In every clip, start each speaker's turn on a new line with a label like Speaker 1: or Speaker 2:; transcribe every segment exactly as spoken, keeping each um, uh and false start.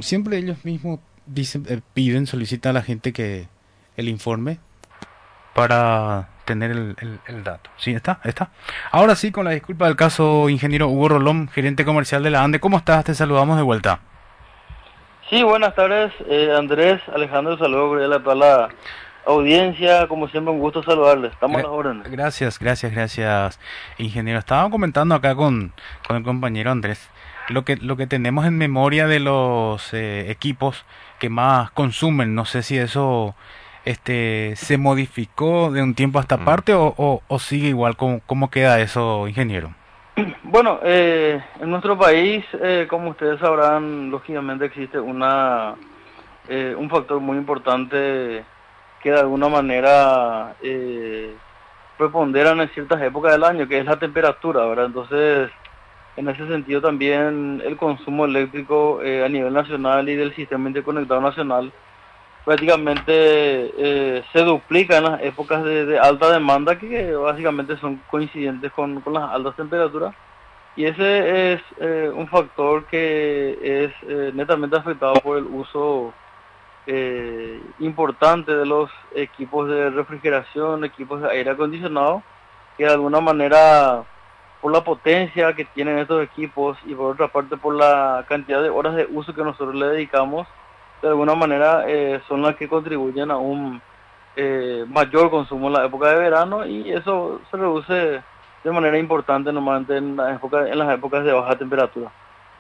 Speaker 1: siempre ellos mismos dicen, eh, piden, solicitan a la gente que el informe para tener el, el- el dato. Sí, está, está. Ahora sí, con la disculpa del caso, ingeniero Hugo Rolón, gerente comercial de la ANDE, ¿cómo estás? Te saludamos de vuelta.
Speaker 2: Sí, buenas tardes, eh, Andrés, Alejandro, saludos cordial a toda la audiencia, como siempre un gusto saludarles, estamos a
Speaker 1: Gra-
Speaker 2: las órdenes.
Speaker 1: gracias, gracias, gracias, ingeniero. Estaba comentando acá con, con el compañero Andrés lo que, lo que tenemos en memoria de los eh, equipos que más consumen. No sé si eso este, se modificó de un tiempo a esta
Speaker 3: Mm.
Speaker 1: parte o, o, o sigue igual. ¿Cómo, cómo queda eso, ingeniero?
Speaker 2: Bueno, eh, en nuestro país, eh, como ustedes sabrán, lógicamente existe una eh, un factor muy importante que de alguna manera eh, prepondera en ciertas épocas del año, que es la temperatura, ¿verdad? Entonces, en ese sentido también el consumo eléctrico eh, a nivel nacional y del sistema interconectado nacional prácticamente eh, se duplica en las épocas de, de alta demanda que básicamente son coincidentes con, con las altas temperaturas y ese es eh, un factor que es eh, netamente afectado por el uso eh, importante de los equipos de refrigeración, equipos de aire acondicionado, que de alguna manera por la potencia que tienen estos equipos y por otra parte por la cantidad de horas de uso que nosotros le dedicamos, de alguna manera eh, son las que contribuyen a un eh, mayor consumo en la época de verano y eso se reduce de manera importante normalmente en, la época, en las épocas de baja temperatura.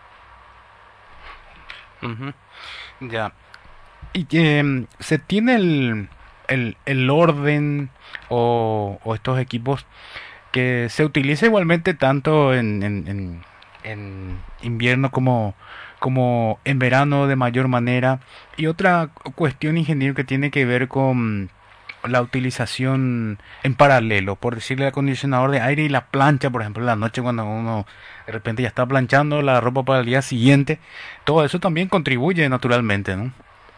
Speaker 1: Ujú. Ya. Y que se tiene el, el, el orden o, o estos equipos que se utiliza igualmente tanto en, en, en- en invierno como, como en verano de mayor manera. Y otra cuestión, ingeniero, que tiene que ver con la utilización en paralelo, por decirle, el acondicionador de aire y la plancha, por ejemplo, en la noche cuando uno de repente ya está planchando la ropa para el día siguiente, todo eso también contribuye naturalmente, ¿no?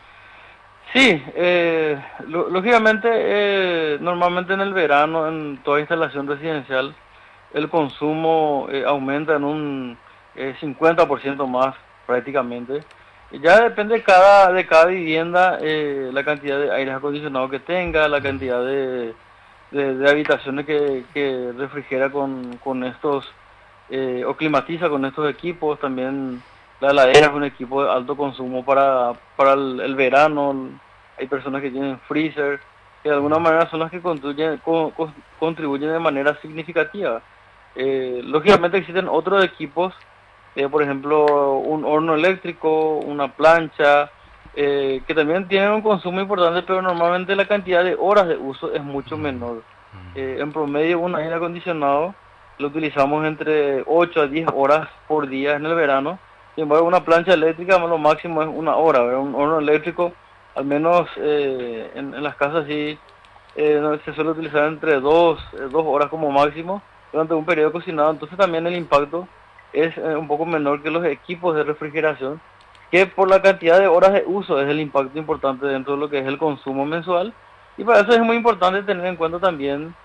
Speaker 2: Sí, eh, lo- lógicamente, eh, normalmente en el verano, en toda instalación residencial, el consumo eh, aumenta en un eh, cincuenta por ciento más prácticamente. Y ya depende de cada, de cada vivienda eh, la cantidad de aire acondicionado que tenga, la cantidad de, de, de habitaciones que, que refrigera con, con estos eh, o climatiza con estos equipos. También la heladera es un equipo de alto consumo para, para el, el verano. Hay personas que tienen freezer, que de alguna manera son las que contribuyen, co- co- contribuyen de manera significativa. Eh, lógicamente existen otros equipos, eh, por ejemplo, un horno eléctrico, una plancha, eh, que también tienen un consumo importante, pero normalmente la cantidad de horas de uso es mucho menor. Eh, en promedio, un aire acondicionado lo utilizamos entre ocho a diez horas por día en el verano. Sin embargo, una plancha eléctrica lo máximo es una hora, ¿verdad? Un horno eléctrico, al menos eh, en, en las casas sí, eh, no, se suele utilizar entre dos, eh, dos horas como máximo durante un periodo cocinado. Entonces también el impacto es eh, un poco menor que los equipos de refrigeración, que por la cantidad de horas de uso es el impacto importante dentro de lo que es el consumo mensual. Y para eso es muy importante tener en cuenta también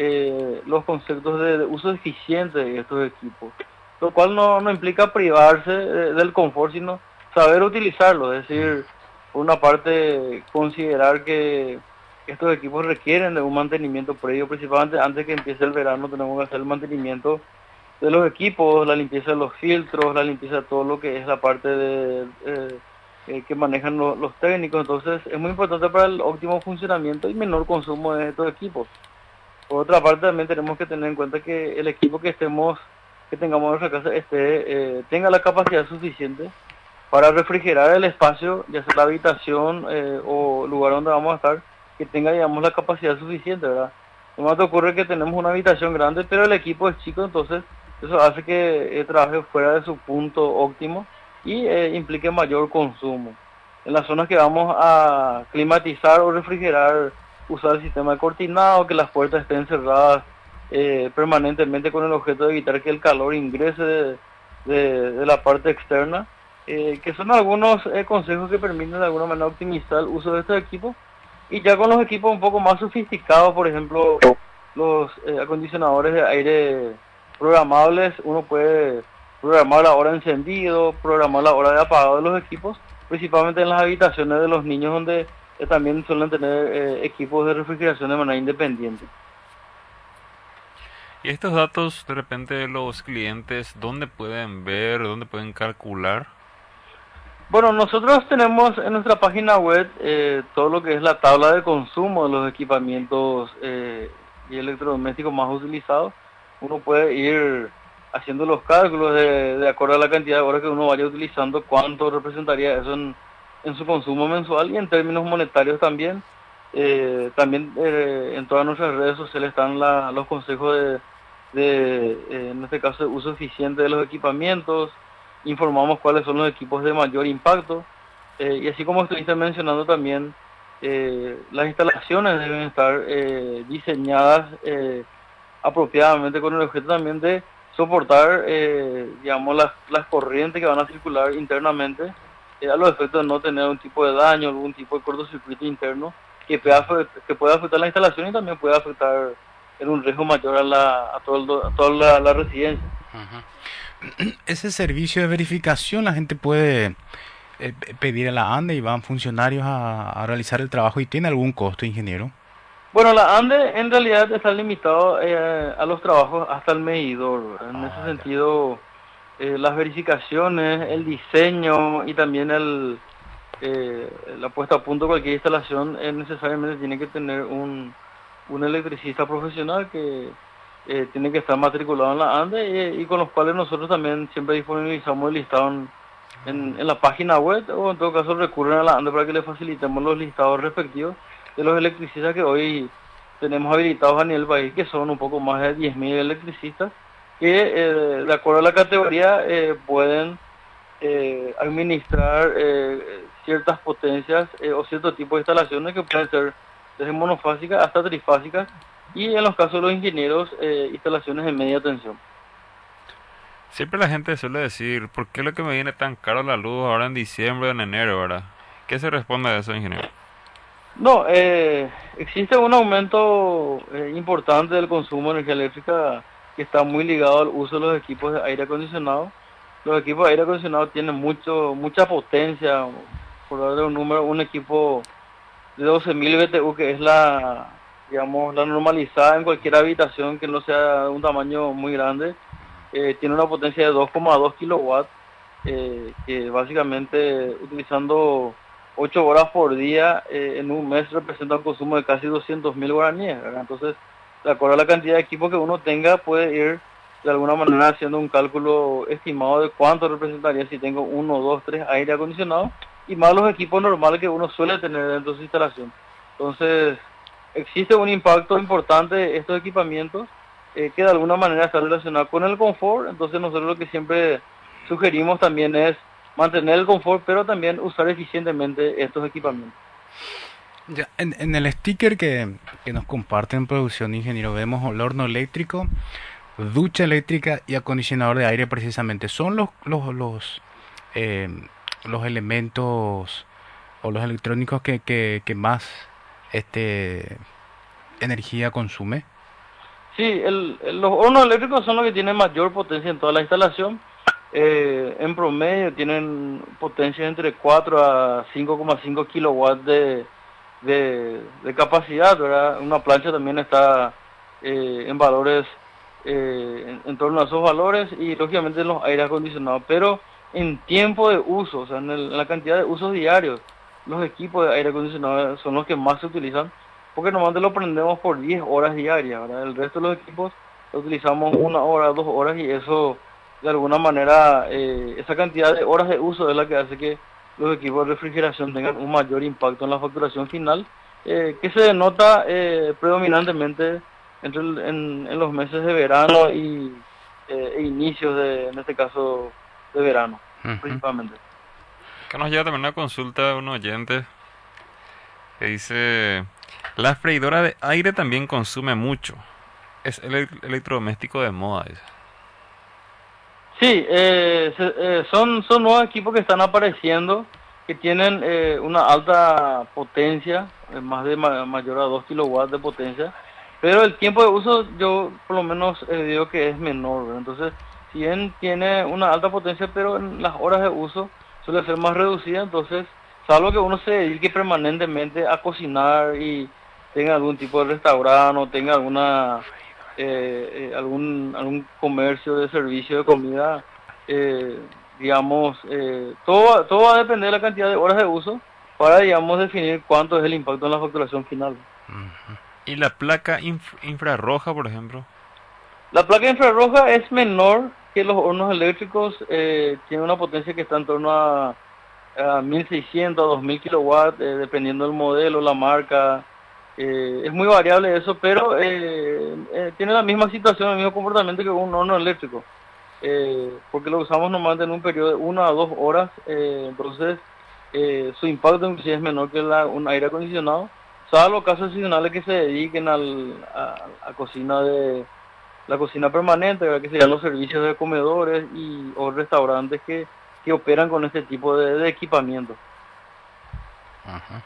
Speaker 2: eh, los conceptos de, de uso eficiente de estos equipos, lo cual no, no implica privarse eh, del confort, sino saber utilizarlo, es decir, por una parte considerar que estos equipos requieren de un mantenimiento previo, principalmente antes que empiece el verano tenemos que hacer el mantenimiento de los equipos, la limpieza de los filtros, la limpieza de todo lo que es la parte de eh, eh, que manejan lo- los técnicos. Entonces es muy importante para el óptimo funcionamiento y menor consumo de estos equipos. Por otra parte también tenemos que tener en cuenta que el equipo que estemos, que tengamos en nuestra casa esté, eh, tenga la capacidad suficiente para refrigerar el espacio, ya sea la habitación eh, o lugar donde vamos a estar, que tenga, digamos, la capacidad suficiente, ¿verdad? No te ocurre que tenemos una habitación grande, pero el equipo es chico, entonces eso hace que eh, trabaje fuera de su punto óptimo y eh, implique mayor consumo. En las zonas que vamos a climatizar o refrigerar, usar el sistema de cortinado, que las puertas estén cerradas eh, permanentemente con el objeto de evitar que el calor ingrese de, de- de la parte externa, eh, que son algunos eh, consejos que permiten de alguna manera optimizar el uso de estos equipos. Y ya con los equipos un poco más sofisticados, por ejemplo, los eh, acondicionadores de aire programables, uno puede programar la hora de encendido, programar la hora de apagado de los equipos, principalmente en las habitaciones de los niños donde eh, también suelen tener eh, equipos de refrigeración de manera independiente.
Speaker 3: Y estos datos, de repente, los clientes, ¿dónde pueden ver, dónde pueden calcular?
Speaker 2: Bueno, nosotros tenemos en nuestra página web eh, todo lo que es la tabla de consumo de los equipamientos eh, y electrodomésticos más utilizados. Uno puede ir haciendo los cálculos de, de acuerdo a la cantidad de horas que uno vaya utilizando, cuánto representaría eso en, en su consumo mensual y en términos monetarios también. Eh, también eh, en todas nuestras redes sociales están la, los consejos de, de eh, en este caso, de uso eficiente de los equipamientos. Informamos cuáles son los equipos de mayor impacto eh, y así como estuviste mencionando también, eh, las instalaciones deben estar eh, diseñadas eh, apropiadamente con el objeto también de soportar, eh, digamos, las, las corrientes que van a circular internamente eh, a los efectos de no tener un tipo de daño, algún tipo de cortocircuito interno que pueda, que pueda afectar la instalación y también pueda afectar en un riesgo mayor a, la, a, todo el, a toda la, la residencia.
Speaker 1: Ajá. Ese servicio de verificación la gente puede eh, pedir a la ANDE y van funcionarios a, a realizar el trabajo y tiene algún costo, ingeniero.
Speaker 2: Bueno, la ANDE en realidad está limitado eh, a los trabajos hasta el medidor. En ese
Speaker 1: Ah, ya.
Speaker 2: sentido, eh, las verificaciones, el diseño y también el, eh, la puesta a punto de cualquier instalación eh, necesariamente tiene que tener un, un electricista profesional que eh, tiene que estar matriculado en la ANDE y, y con los cuales nosotros también siempre disponibilizamos el listado en, en, en la página web o en todo caso recurren a la ANDE para que le facilitemos los listados respectivos de los electricistas que hoy tenemos habilitados a nivel país, que son un poco más de diez mil electricistas, que eh, de acuerdo a la categoría eh, pueden eh, administrar eh, ciertas potencias eh, o cierto tipo de instalaciones que pueden ser desde monofásicas hasta trifásicas y en los casos de los ingenieros, eh, instalaciones de media tensión.
Speaker 3: Siempre la gente suele decir, ¿por qué es lo que me viene tan caro la luz ahora en diciembre o en enero, verdad? ¿Qué se responde a eso, ingeniero?
Speaker 2: No, eh, existe un aumento eh, importante del consumo de energía eléctrica que está muy ligado al uso de los equipos de aire acondicionado. Los equipos de aire acondicionado tienen mucho, mucha potencia, por darle un número, un equipo de doce mil B T U, que es la, digamos, la normalizada en cualquier habitación que no sea de un tamaño muy grande, eh, tiene una potencia de dos coma dos kilowatts, eh, que básicamente utilizando ocho horas por día eh, en un mes representa un consumo de casi doscientos mil guaraníes, ¿verdad? Entonces, de acuerdo a la cantidad de equipo que uno tenga, puede ir de alguna manera haciendo un cálculo estimado de cuánto representaría si tengo uno, dos, tres aire acondicionado y más los equipos normales que uno suele tener dentro de su instalación. Entonces, existe un impacto importante de estos equipamientos eh, que de alguna manera está relacionado con el confort. Entonces, nosotros lo que siempre sugerimos también es mantener el confort, pero también usar eficientemente estos equipamientos.
Speaker 1: Ya, en, en el sticker que, que nos comparten en producción, ingeniero, vemos el horno eléctrico, ducha eléctrica y acondicionador de aire precisamente. ¿Son los, los, los, eh, los elementos o los electrónicos que, que, que más este, energía consume?
Speaker 2: Sí, el, el- los hornos eléctricos son los que tienen mayor potencia en toda la instalación. Eh, en promedio tienen potencia entre cuatro a cinco coma cinco kilowatts de, de, de capacidad, ¿verdad? Una plancha también está eh, en valores, eh, en, en torno a esos valores y lógicamente en los aires acondicionados, pero en tiempo de uso, o sea, en, el- en la cantidad de usos diarios, los equipos de aire acondicionado son los que más se utilizan porque normalmente lo prendemos por diez horas diarias, ¿verdad? El resto de los equipos lo utilizamos una hora, dos horas y eso de alguna manera, eh, esa cantidad de horas de uso es la que hace que los equipos de refrigeración tengan un mayor impacto en la facturación final, eh, que se denota eh, predominantemente entre el- en, en los meses de verano y eh, e inicios de, en este caso, de verano,
Speaker 1: Ujú.
Speaker 2: principalmente.
Speaker 3: Acá nos llega también una consulta de un oyente que dice, la freidora de aire también consume mucho. Es el el- electrodoméstico de moda, dice.
Speaker 2: Sí, eh, se- eh, son, son nuevos equipos que están apareciendo, que tienen eh, una alta potencia, eh, más de ma- mayor a dos kilowatts de potencia, pero el tiempo de uso yo por lo menos eh, digo que es menor, ¿verdad? Entonces, si bien tiene una alta potencia, pero en las horas de uso suele ser más reducida, entonces, salvo que uno se dedique permanentemente a cocinar y tenga algún tipo de restaurante o tenga alguna eh, eh, algún algún comercio de servicio de comida, eh, digamos, eh, todo, todo va a depender de la cantidad de horas de uso para, digamos, definir cuánto es el impacto en la facturación final.
Speaker 3: Ujú. ¿Y la placa inf- infrarroja, por ejemplo?
Speaker 2: La placa infrarroja es menor que los hornos eléctricos, eh, tiene una potencia que está en torno a, a mil seiscientos a dos mil kilowatts, eh, dependiendo del modelo, la marca. Eh, es muy variable eso, pero eh, eh, tiene la misma situación, el mismo comportamiento que un horno eléctrico, eh, porque lo usamos normalmente en un periodo de una a dos horas, eh, entonces eh, su impacto inclusive es menor que la, un aire acondicionado, salvo casos excepcionales que se dediquen al, a, a cocina de la cocina permanente, ¿verdad? Que serían los servicios de comedores y o restaurantes que, que operan con este tipo de, de equipamiento.
Speaker 1: Ajá.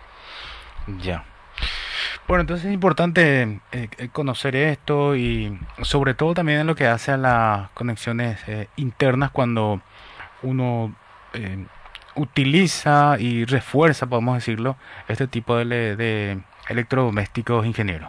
Speaker 1: Ya. Bueno, entonces es importante eh, eh, conocer esto y sobre todo también en lo que hace a las conexiones eh, internas cuando uno eh, utiliza y refuerza, podemos decirlo, este tipo de, le- de electrodomésticos, ingeniero.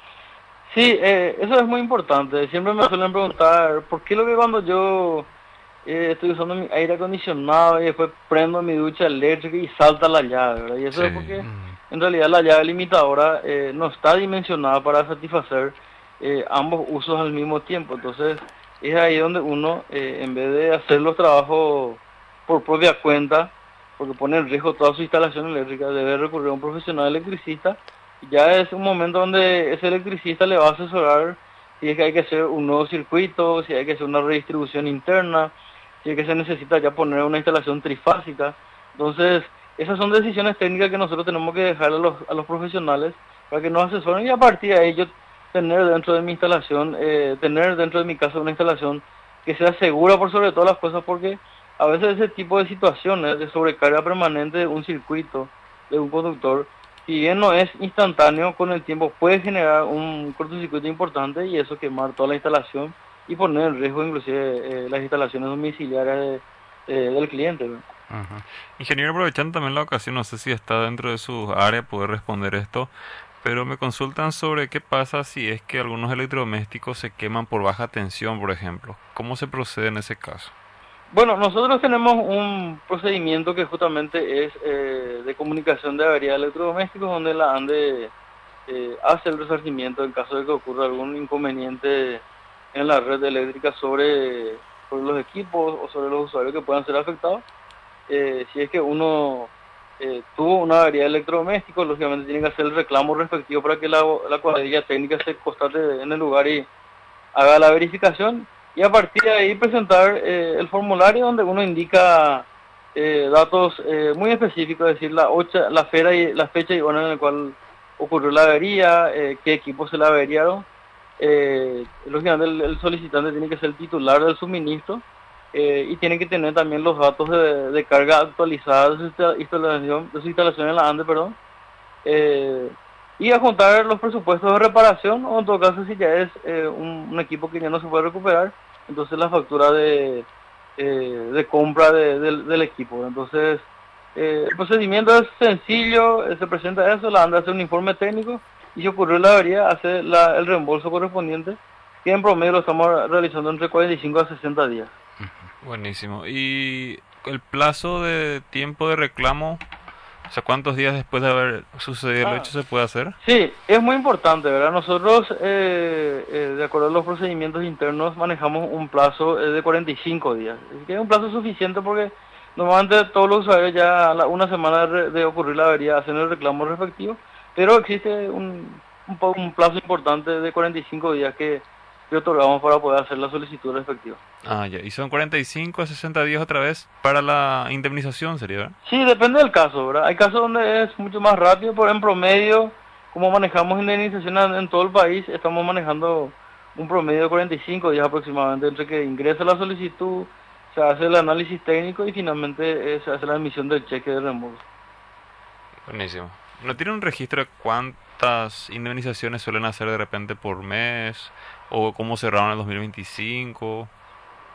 Speaker 2: Sí, eh, eso es muy importante. Siempre me suelen preguntar, ¿por qué lo que cuando yo eh, estoy usando mi aire acondicionado y después prendo mi ducha eléctrica y salta la llave, ¿verdad? Y eso es
Speaker 3: Sí.
Speaker 2: porque
Speaker 1: Mm,
Speaker 2: en realidad la llave limitadora eh, no está dimensionada para satisfacer eh, ambos usos al mismo tiempo. Entonces es ahí donde uno, eh, en vez de hacer los trabajos por propia cuenta, porque pone en riesgo toda su instalación eléctrica, debe recurrir a un profesional electricista. Ya es un momento donde ese electricista le va a asesorar si es que hay que hacer un nuevo circuito, si hay que hacer una redistribución interna, si es que se necesita ya poner una instalación trifásica. Entonces, esas son decisiones técnicas que nosotros tenemos que dejar a los, a los profesionales para que nos asesoren y a partir de ahí yo tener dentro de mi instalación, eh, tener dentro de mi casa una instalación que sea segura por sobre todas las cosas, porque a veces ese tipo de situaciones de sobrecarga permanente de un circuito, de un conductor, si bien no es instantáneo, con el tiempo puede generar un cortocircuito importante y eso quemar toda la instalación y poner en riesgo inclusive eh, las instalaciones domiciliarias de, eh, del cliente, ¿verdad?
Speaker 3: Ajá. Ingeniero, aprovechando también la ocasión, no sé si está dentro de su área poder responder esto, pero me consultan sobre qué pasa si es que algunos electrodomésticos se queman por baja tensión, por ejemplo. ¿Cómo se procede en ese caso?
Speaker 2: Bueno, nosotros tenemos un procedimiento que justamente es eh, de comunicación de avería de electrodomésticos, donde la ANDE eh, hace el resarcimiento en caso de que ocurra algún inconveniente en la red eléctrica sobre, sobre los equipos o sobre los usuarios que puedan ser afectados. Eh, si es que uno eh, tuvo una avería de electrodoméstico, lógicamente tiene que hacer el reclamo respectivo para que la, la cuadrilla técnica se constate en el lugar y haga la verificación y a partir de ahí presentar eh, el formulario donde uno indica eh, datos eh, muy específicos, es decir, la, ocha, la, fecha y, la fecha y hora en la cual ocurrió la avería, eh, qué equipos se la averiaron. Eh, lógicamente el, el solicitante tiene que ser el titular del suministro eh, y tiene que tener también los datos de, de carga actualizados de su instalación, de su instalación en la ANDE, perdón. Eh, y a juntar los presupuestos de reparación, o en todo caso si ya es eh, un, un equipo que ya no se puede recuperar, entonces la factura de, eh, de compra de, del, del equipo. Entonces, eh, el procedimiento es sencillo, eh, se presenta eso, la ANDA hace un informe técnico y si ocurrió la avería, hace la, el reembolso correspondiente, que en promedio lo estamos realizando entre cuarenta y cinco a sesenta días.
Speaker 3: Buenísimo. ¿Y el plazo de tiempo de reclamo? O sea, ¿cuántos días después de haber sucedido el
Speaker 2: Ah,
Speaker 3: hecho se puede hacer?
Speaker 2: sí, es muy importante, ¿verdad? Nosotros, eh, eh, de acuerdo a los procedimientos internos, manejamos un plazo eh, de cuarenta y cinco días. Es que es un plazo suficiente porque normalmente todos los usuarios ya a la, una semana de, de ocurrir la avería hacen el reclamo respectivo, pero existe un, un, po- un plazo importante de cuarenta y cinco días que, que otorgamos para poder hacer la solicitud respectiva.
Speaker 3: Ah, ya. Y son cuarenta y cinco a sesenta días otra vez para la indemnización, sería, ¿verdad?
Speaker 2: Sí, depende del caso, ¿verdad? Hay casos donde es mucho más rápido, pero en promedio, como manejamos indemnización en, en todo el país, estamos manejando un promedio de cuarenta y cinco días aproximadamente entre que ingresa la solicitud, se hace el análisis técnico y finalmente eh, se hace la emisión del cheque de reembolso.
Speaker 3: Buenísimo. ¿No tiene un registro de cuántas indemnizaciones suelen hacer de repente por mes? ¿O cómo cerraron el dos mil veinticinco?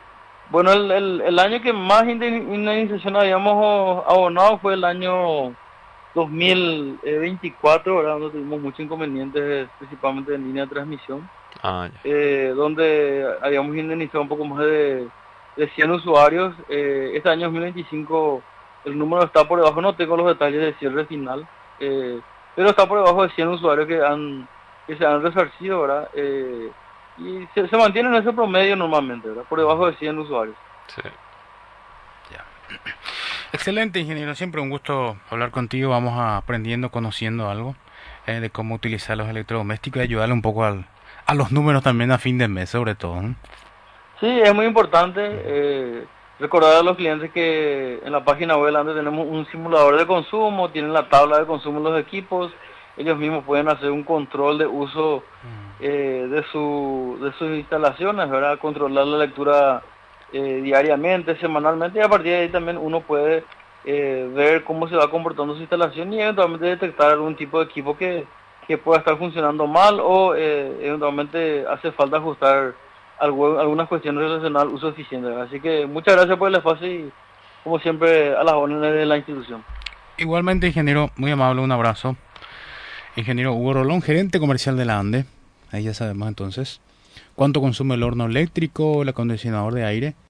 Speaker 2: Bueno, el, el, el año que más indemni- indemnización habíamos abonado fue el año dos mil veinticuatro, ¿verdad? Donde tuvimos muchos inconvenientes, principalmente en línea de transmisión,
Speaker 3: Ah, ya.
Speaker 2: eh, donde habíamos indemnizado un poco más de, de cien usuarios. Eh, este año dos mil veinticinco el número está por debajo, no tengo los detalles de cierre final, eh, pero está por debajo de cien usuarios que han que se han resarcido, ¿verdad? Eh, y se, se mantiene en ese promedio normalmente, ¿verdad? Por debajo de cien usuarios.
Speaker 3: Sí.
Speaker 1: Ya. Excelente, ingeniero. Siempre un gusto hablar contigo. Vamos a aprendiendo, conociendo algo eh, de cómo utilizar los electrodomésticos y ayudarle un poco al, a los números también a fin de mes, sobre todo, ¿no?
Speaker 2: Sí, es muy importante eh, recordar a los clientes que en la página web antes tenemos un simulador de consumo, tienen la tabla de consumo de los equipos, ellos mismos pueden hacer un control de uso eh, de, su, de sus instalaciones, ¿verdad? Controlar la lectura eh, diariamente, semanalmente, y a partir de ahí también uno puede eh, ver cómo se va comportando su instalación y eventualmente detectar algún tipo de equipo que, que pueda estar funcionando mal o eh, eventualmente hace falta ajustar algo- algunas cuestiones relacionadas al uso eficiente, ¿verdad? Así que muchas gracias por el espacio y como siempre a las órdenes de la institución.
Speaker 1: Igualmente, ingeniero, muy amable, un abrazo. Ingeniero Hugo Rolón, gerente comercial de la ANDE. Ahí ya sabemos entonces cuánto consume el horno eléctrico, el acondicionador de aire